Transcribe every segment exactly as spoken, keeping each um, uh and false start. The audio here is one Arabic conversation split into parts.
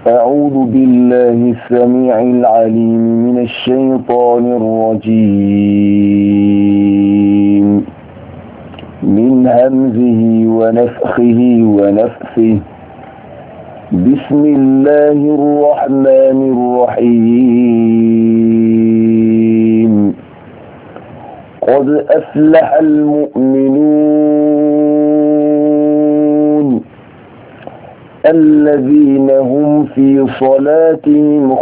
أعوذ بالله السميع العليم من الشيطان الرجيم من همزه ونفخه ونفثه. بسم الله الرحمن الرحيم. قد أفلح المؤمنون الذين هم في صلاتهم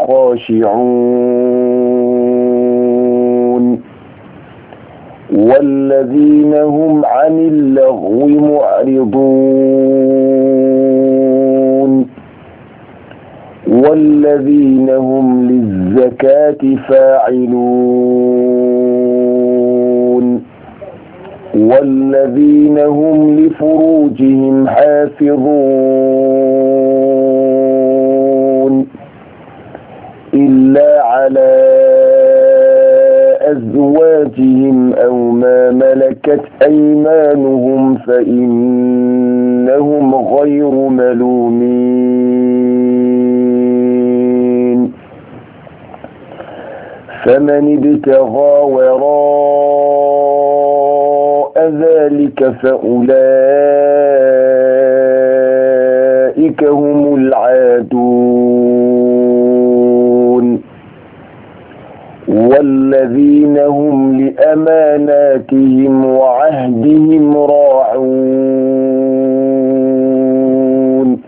خاشعون والذين هم عن اللغو معرضون والذين هم للزكاة فاعلون والذين هم لفروجهم حافظون إلا على أزواجهم أو ما ملكت أيمانهم فإنهم غير ملومين. فمن ابتغى وراء ذلك فأولئك هم العادون والذين هم لأماناتهم وعهدهم راعون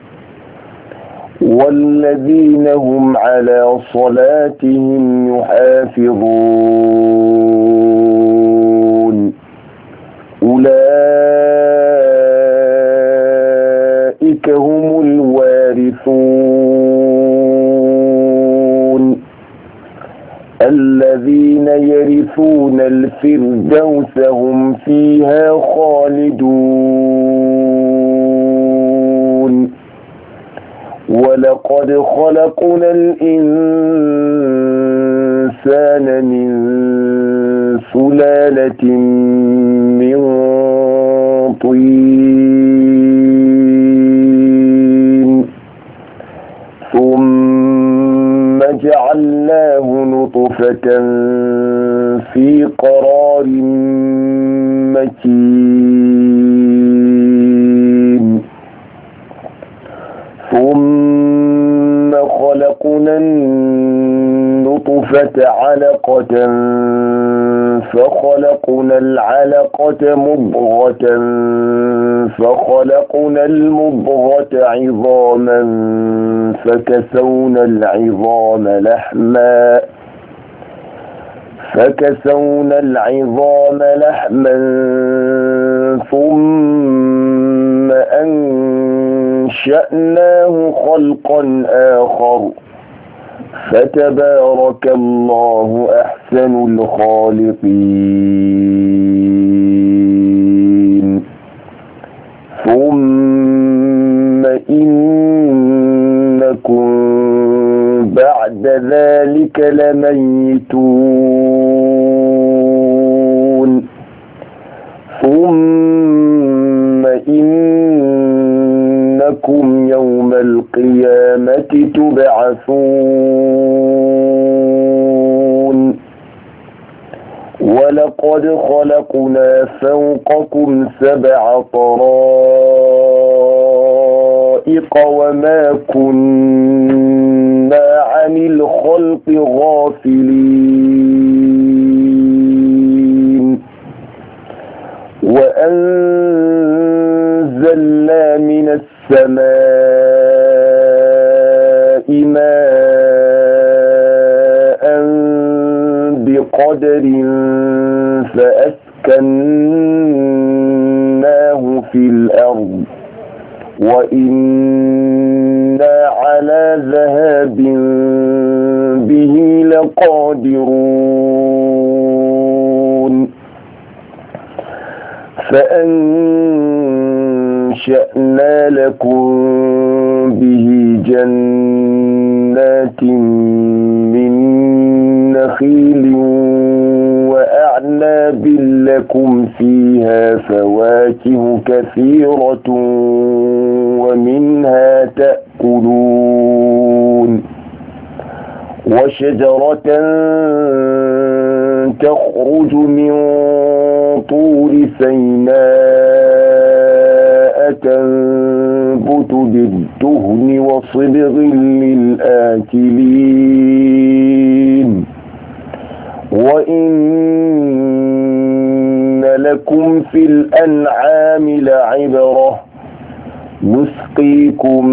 والذين هم على صلاتهم يحافظون. أولئك هم الوارثون الذين يرثون الفردوس هم فيها خالدون. ولقد خلقنا الإنسان من سلالة من طين ثم جعلناه نطفة في قرار مكين ثم خلقنا النطفة علقة فخلقنا العلقة مضغة فخلقنا المضغة عظاما فكسونا العظام لحما فكسونا العظام لحما ثم أنشأناه خلقا آخر فتبارك الله أحسن الخالقين. ثم إنكم بعد ذلك لميتون ثم إنكم يوم القيامة تبعثون. ولقد خلقنا فوقكم سبع طرائق وما كنا عن الخلق غافلين. وأنزلنا من السماء ماء بقدر فأسكناه في الأرض وإنا على ذهاب به لقادرون. فأنشأنا لكم به جنات من نخيل وأعناب لكم فيها فواكه كثيرة ومنها تأكلون. وشجرة تخرج من طور سيناء تنبت بالدهن وصبغ للآكلين وإن لكم في الأنعام لعبرة نسقيكم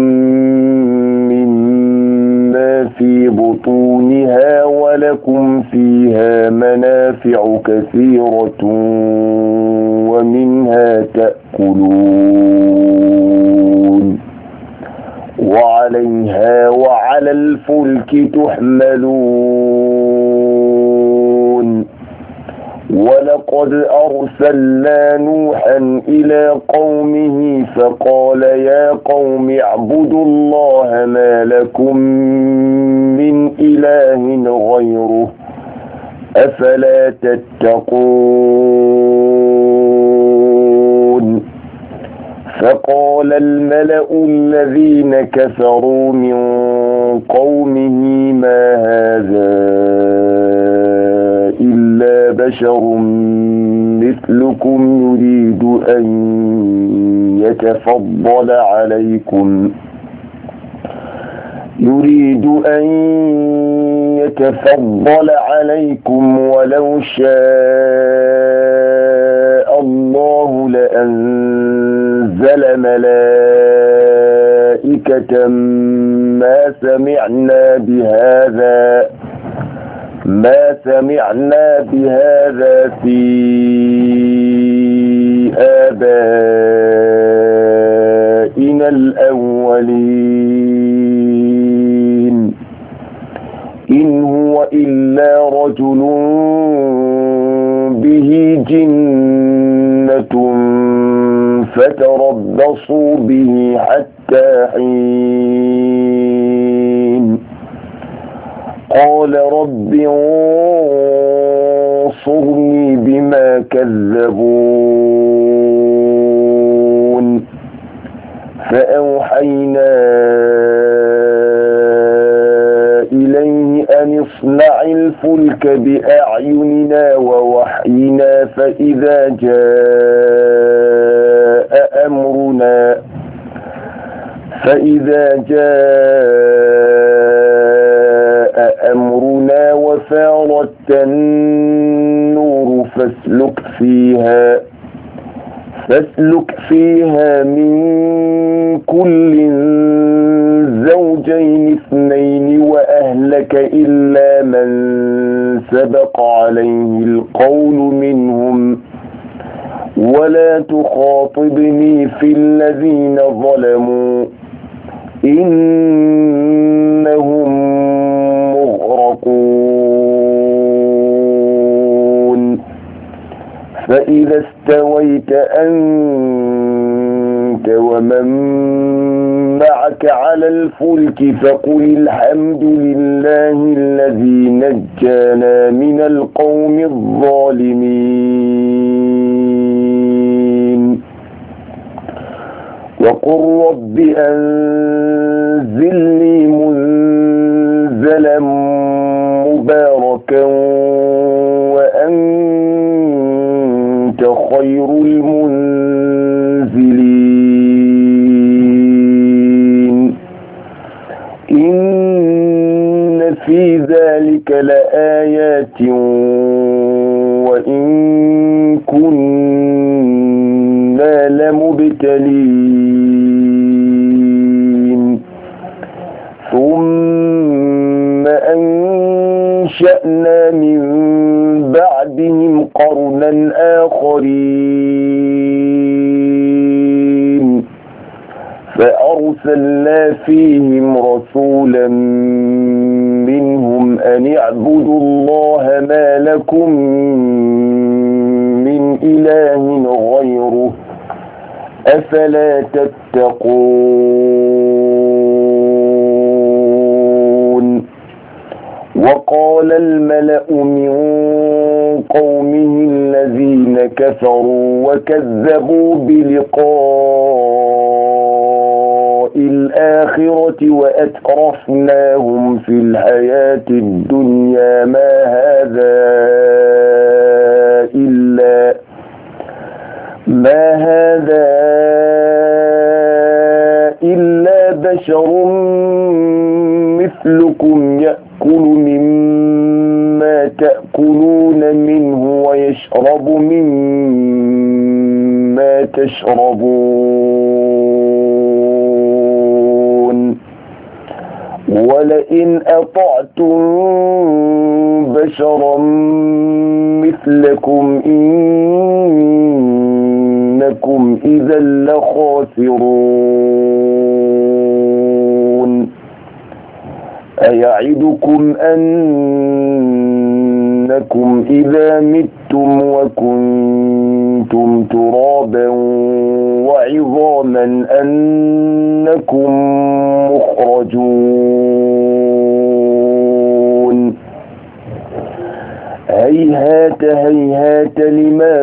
مما في بطونها ولكم فيها منافع كثيرة ومنها تأكلون وعليها وعلى الفلك تحملون ولقد أرسلنا نوحا إلى قومه فقال يا قوم اعبدوا الله ما لكم من إله غيره أفلا تتقون فقال الملأ الذين كفروا من قومه ما هذا إلا بشر مثلكم يريد أن يتفضل عليكم يريد أن يتفضل عليكم ولو شاء الله لأنزل ملائكة ما سمعنا بهذا ما سمعنا بهذا في آبائنا الأولين إن هو إلا رجل به جنة فتربصوا به حتى حين قال رب انصرني بما كذبون فأوحينا إليه أن اصنع الفلك بأعيننا ووحينا فإذا جاء أمرنا فإذا جاء أمرنا وفارت النور فاسلك فيها فاسلك فيها من كل زوجين اثنين وأهلك إلا من سبق عليه القول منهم ولا تخاطبني في الذين ظلموا إنهم مغرقون فإذا استويت أنت ومن معك على الفلك فقل الحمد لله الذي نجانا من القوم الظالمين وقل رب أنزلني منزلا مباركا وأنت خير المنزلين إن في ذلك لآيات وإن كنا لمبتلين ثم أنشأنا من بعدهم قرنا آخرين فأرسلنا فيهم رسولا منهم أن اعبدوا الله ما لكم من إله غيره أفلا تتقون وقال الملأ من قومه الذين كفروا وكذبوا بلقاء الآخرة وأترفناهم في الحياة الدنيا ما هذا إلا ما هذا إلا بشر مثلكم يأكل مما تأكلون منه ويشرب مما تشربون ولئن أطعتم بشرا مثلكم إنكم إذا لخاسرون أيعدكم أنكم إذا متم وكنتم ترابا وعظاما أنكم مخرجون هيهات هيهات لما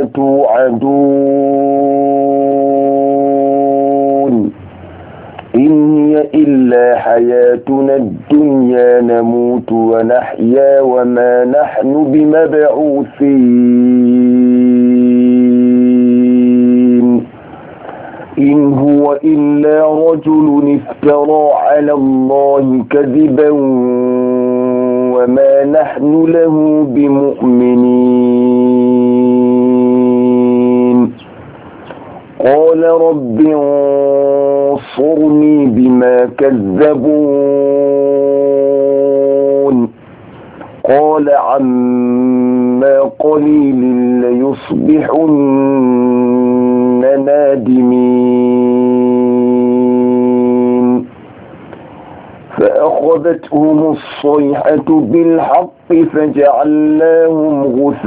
توعدون إن هي إلا حياتنا الدنيا نموت ونحيا وما نحن بمبعوثين إن هو إلا رجل افترى على الله كذبا وما نحن له بمؤمنين قال رب انصرني بما كذبون قال عما قليل ليصبحن نادمين فأخذتهم الصيحة بالحق فجعلناهم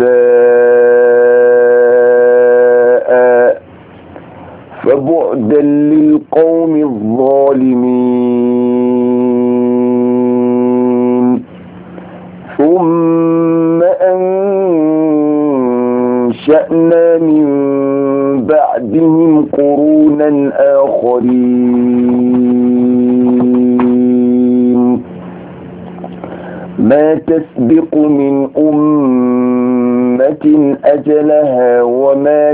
غثاء فبعدا للقوم الظالمين ثم أنشأنا من بعدهم قرونا آخرين ما تسبق من أمة أجلها وما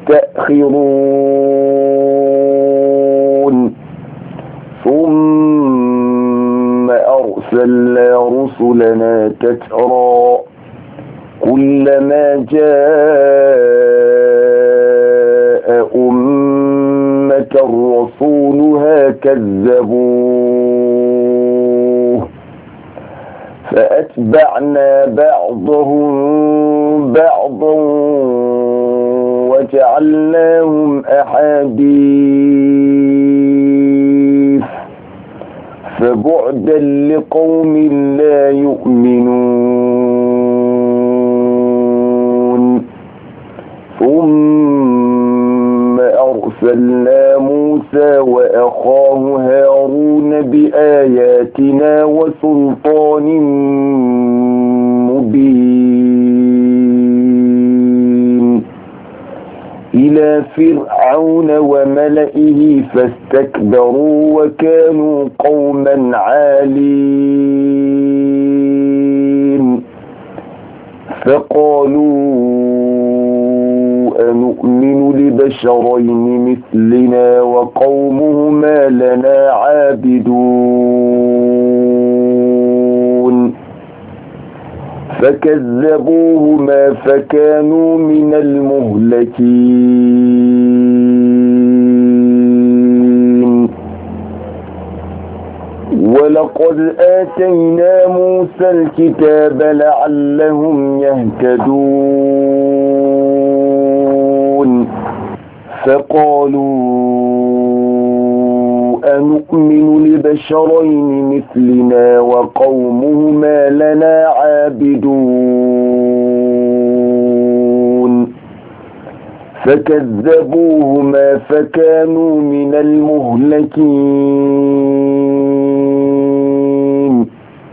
يستأخرون ثم أرسلنا رسلنا تترى كلما جاء أمة رسولها كذبوه فأتبعنا بعضهم بعضا وجعلناهم أحاديث فبعدا لقوم لا يؤمنون ثم أرسلنا موسى وأخاه هارون بآياتنا وسلطان مبين إلى فرعون وملئه فاستكبروا وكانوا قوما عالين فقالوا أنؤمن لبشرين مثلنا وقومهما لنا عابدون فكذبوهما فكانوا من المهلكين ولقد آتينا موسى الكتاب لعلهم يهتدون فقالوا أنؤمن لبشرين مثلنا وقومهما لنا عابدون فكذبوهما فكانوا من المهلكين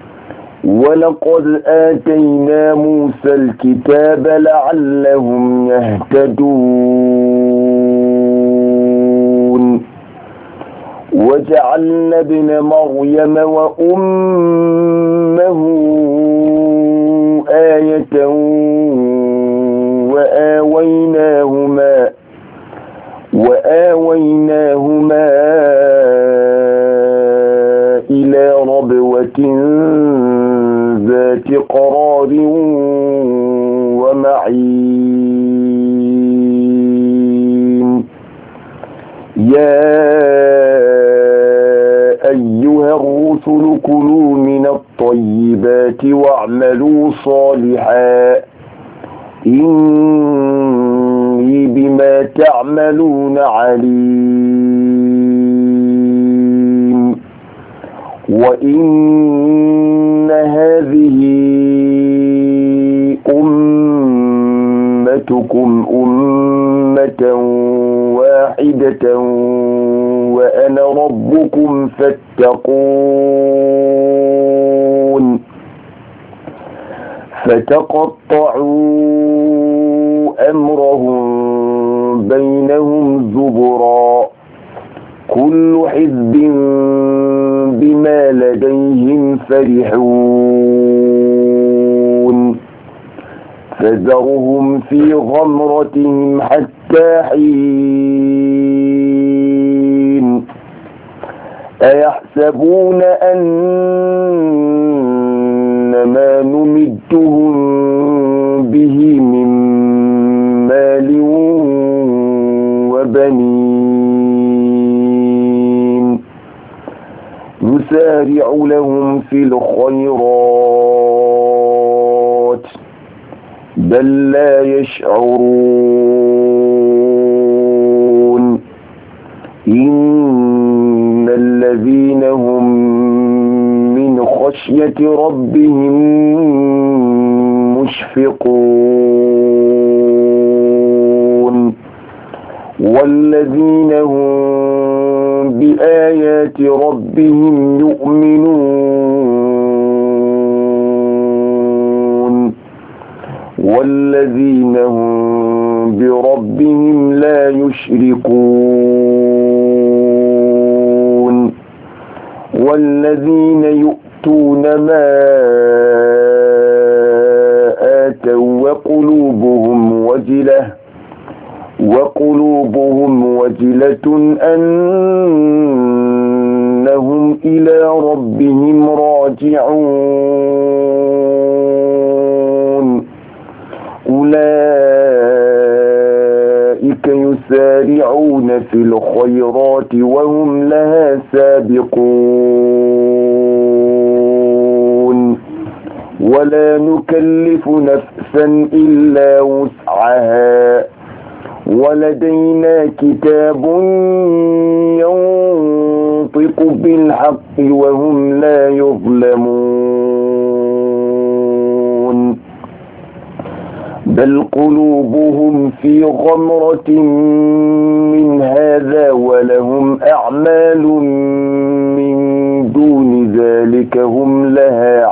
ولقد آتينا موسى الكتاب لعلهم يهتدون وجعلنا ابن مريم وأمه آية وآويناهما وآويناهما إلى ربوة ذات قرار ومعين يا أيها الرسل كلوا من الطيبات واعملوا صالحا إني بما تعملون عليم وإن هذه أمتكم أمة واحدة وأنا ربكم فاتقون فتقطعوا أمرهم بينهم زبرا كل حزب بما لديهم فرحون فذرهم في غمرتهم حتى حين أيحسبون أن ما نمدهم به من مال وبنين نسارع لهم في الخيرات بل لا يشعرون إن الذين هم من خشية ربهم مشفقون والذين هم بآيات ربهم يؤمنون والذين هم بربهم لا يشركون والذين يؤتون ما آتوا وقلوبهم وجلة وقلوبهم وجلة أنهم إلى ربهم راجعون أولئك يسارعون في الخيرات وهم لها سابقون ولا نكلف نفسا إلا وسعها ولدينا كتاب ينطق بالحق وهم لا يظلمون بل قلوبهم في غمرة من هذا ولهم أعمال من دون ذلك هم لها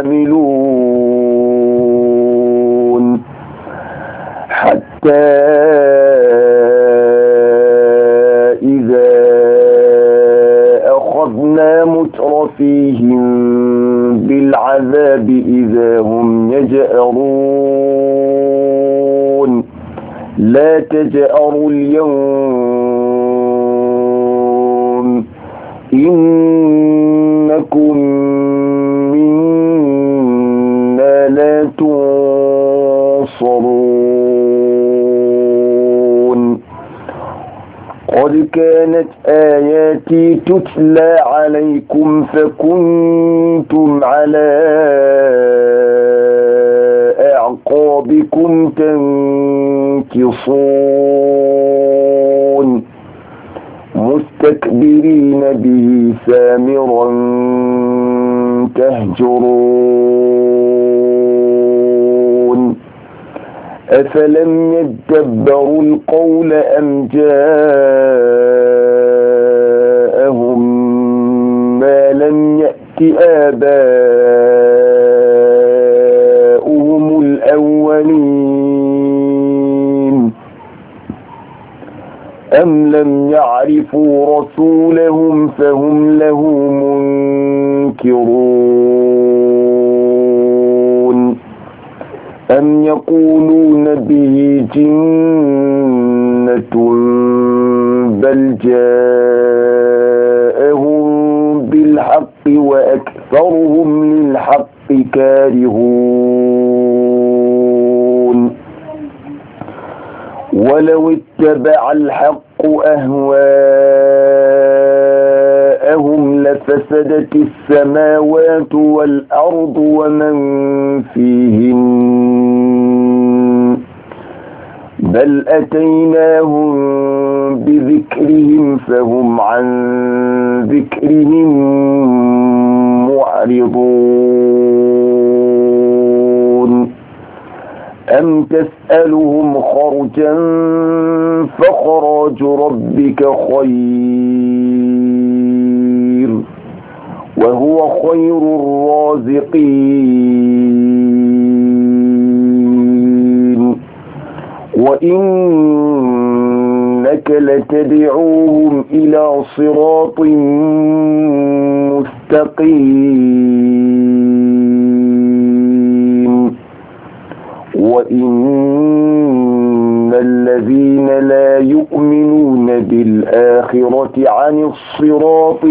عاملون حتى إذا أخذنا مترفيهم بالعذاب إذا هم يجأرون لا تجأروا اليوم إنكم منا لا تنصرون قد كانت آياتي تتلى عليكم فكنتم على أعقابكم تنكصون مستكبرين به سامرا تهجرون أفلم يدبروا القول أم جاءهم ما لم يأت آباؤهم الأولين أم لم يعرفوا رسولهم فهم له منكرون أم يقولون به جنة بل جاءهم بالحق وأكثرهم للحق كارهون ولو اتبع الحق أهواءهم لفسدت السماوات والأرض ومن فيهن بل أتيناهم بذكرهم فهم عن ذكرهم معرضون أم تسألهم خرجا فخراج ربك خير وهو خير الرازقين وإنك لتدعوهم إلى صراط مستقيم وإن الذين لا يؤمنون بالآخرة عن الصراط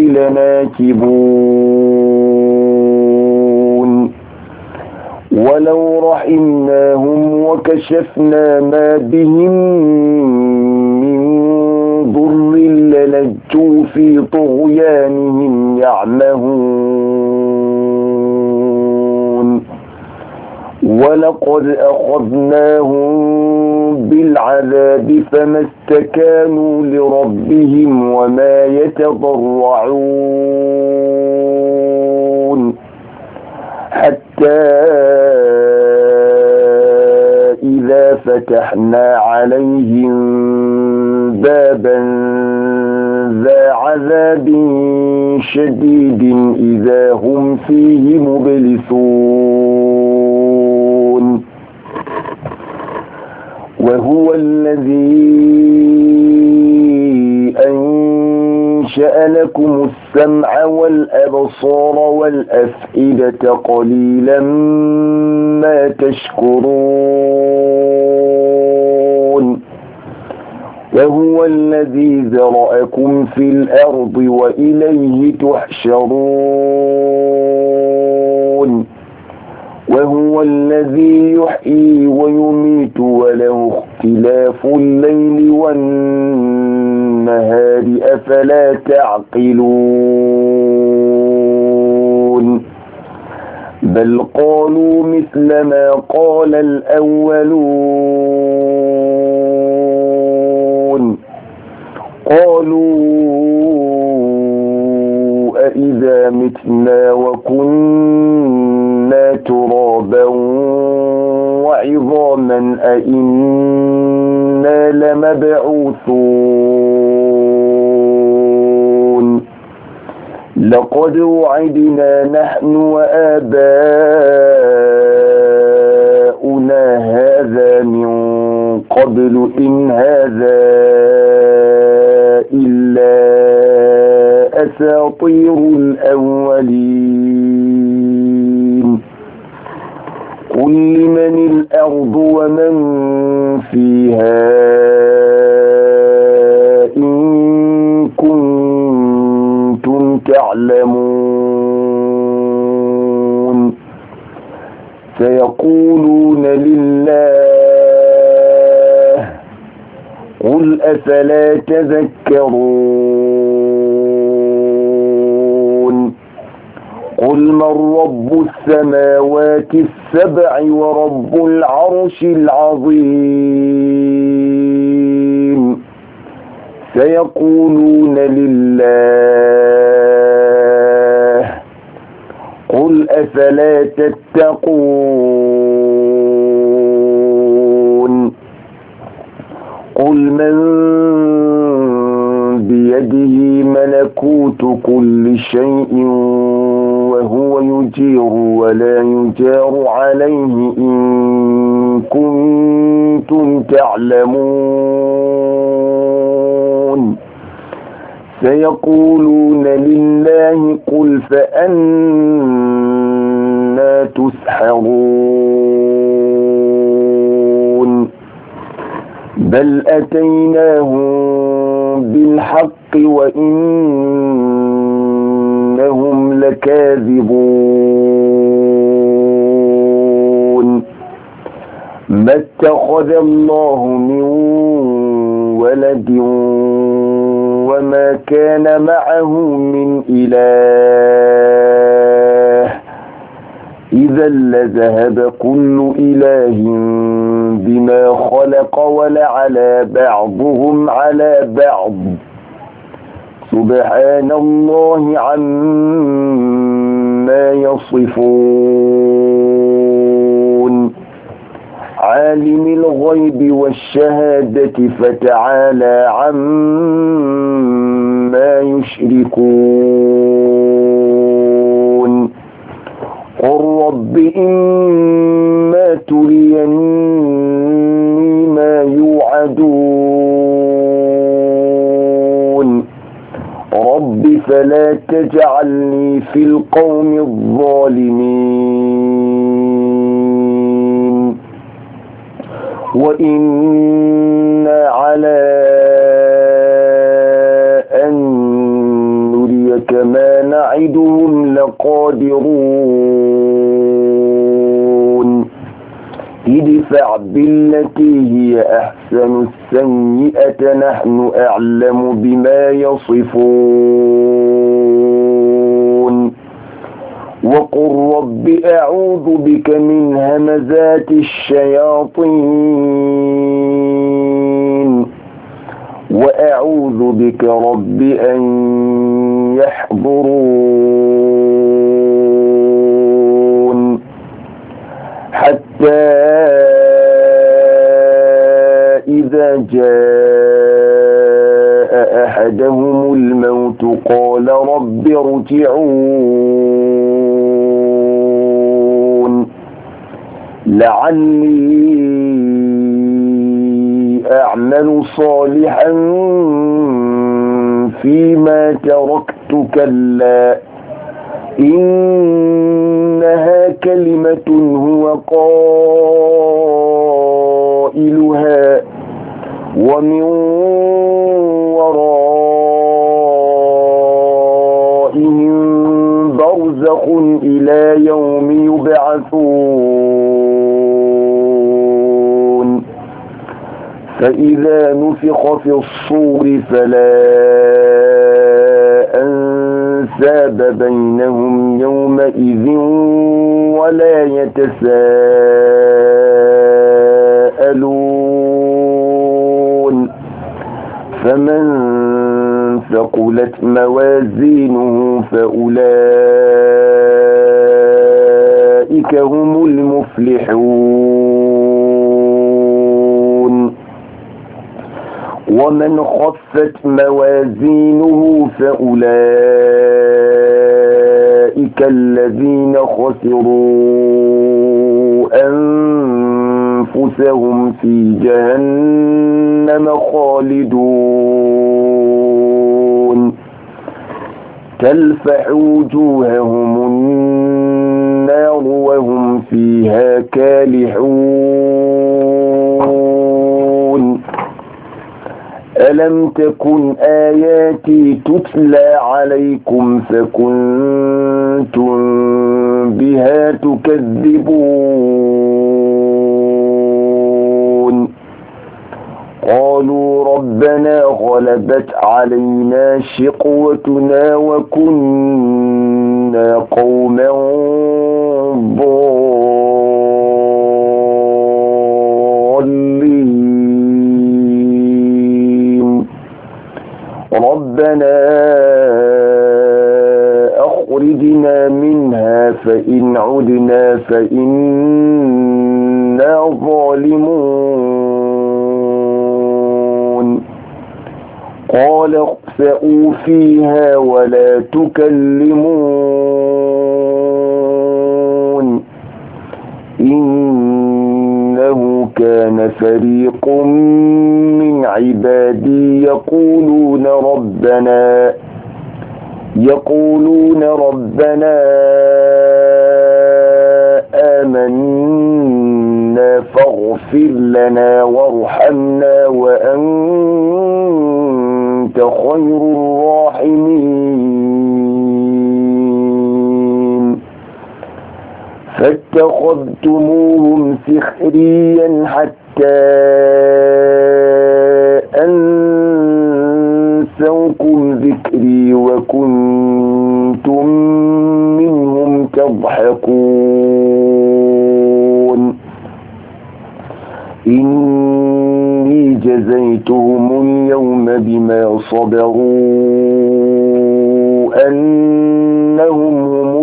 لناكبون ولو رحمناهم وكشفنا ما بهم من ضر للجوا في طغيانهم يعمهون ولقد أخذناهم بالعذاب فما استكانوا لربهم وما يتضرعون حتى إذا فتحنا عليهم بابا ذا عذاب شديد إذا هم فيه مبلسون وهو الذي أنشأ لكم السمع والأبصار والأفئدة قليلا ما تشكرون وهو الذي ذرأكم في الأرض وإليه تحشرون وهو الذي يحيي ويميت وله اختلاف الليل والنهار أفلا تعقلون بل قالوا مثل ما قال الأولون قالوا أإذا متنا وكنا ترابا وعظاما أإنا لمبعوثون لقد وعدنا نحن وآباؤنا هذا من قبل إن هذا إلا أساطير الأولين قل لمن الأرض ومن فيها إن كنتم تعلمون سيقولون لله قل أفلا تذكرون قل من رب السماوات السبع ورب العرش العظيم سيقولون لله قل أفلا تتقون قل من بيده ملكوت كل شيء وهو يجير ولا يجار عليه إن كنتم تعلمون سيقولون لله قل فأنا تسحرون بل أتيناهم بالحق وإنهم لكاذبون ما اتخذ الله من ولد وما كان معه من إله إذا لذهب كل إله بما خلق ولعلى بعضهم على بعض سبحان الله عما يصفون عالم الغيب والشهادة فتعالى عما يشركون قل رب إما تريني ما يوعدون رب فلا تجعلني في القوم الظالمين وإنا على أن نريك ما نعدهم لقادرون ادفع بالتي هي أحسن السيئة نحن أعلم بما يصفون وقل رب أعوذ بك من همزات الشياطين وأعوذ بك رب أن يحضرون حتى إذا جاء أحدهم الموت قال رب ارجعون لعلي أعمل صالحا فيما تركت كلا إنها كلمة هو قائلها ومن ورائهم برزخ إلى يوم يبعثون فإذا نفخ في الصور فلا أنساب بينهم يومئذ ولا يتساءلون فمن ثقلت موازينه فأولئك هم المفلحون ومن خفت موازينه فأولئك الذين خسروا أنفسهم في جهنم خالدون تلفح وجوههم النار وهم فيها كالحون ألم تكن آياتي تتلى عليكم فكنتم بها تكذبون قالوا ربنا غلبت علينا شقوتنا وكنا قوما ضالين ربنا أخرجنا منها فإن عدنا فإنا ظالمون قال اخسئوا فيها ولا تكلمون إنه كان فريق من عبادي يقولون ربنا يقولون ربنا آمنا فاغفر لنا وارحمنا وأنت خير الراحمين فاتخذتموهم سخريا حتى أنسوكم ذكري وكنتم منهم تضحكون إني جزيتهم اليوم بما صبروا أنهم هم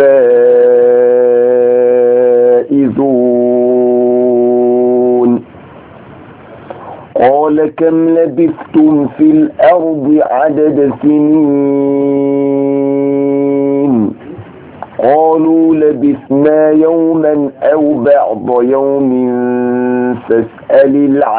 الفائزون قال كم لبثتم في الأرض عدد سنين قالوا لبثنا يوما أو بعض يوم فاسأل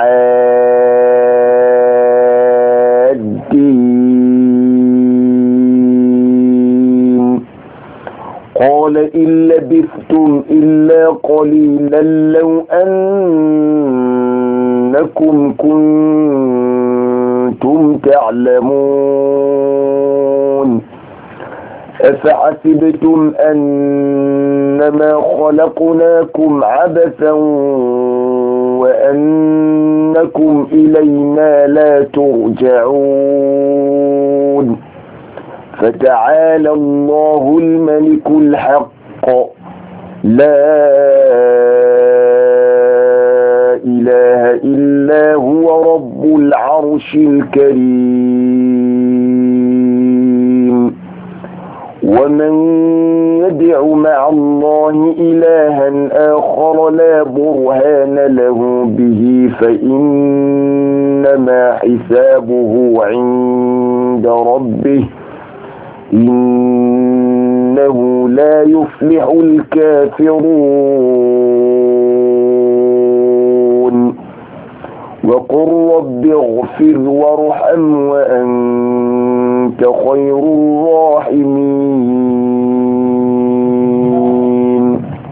العادين قال إن لبثتم إلا قليلا لو أنكم كنتم تعلمون أفحسبتم أنما خلقناكم عبثا وأنكم إلينا لا ترجعون فتعالى الله الملك الحق لا إله إلا هو رب العرش الكريم ومن يدع مع الله إلها آخر لا برهان له به فإنما حسابه عند ربه إنه لا يفلح الكافرون وقل رب اغفر وارحم وأنت خير الراحمين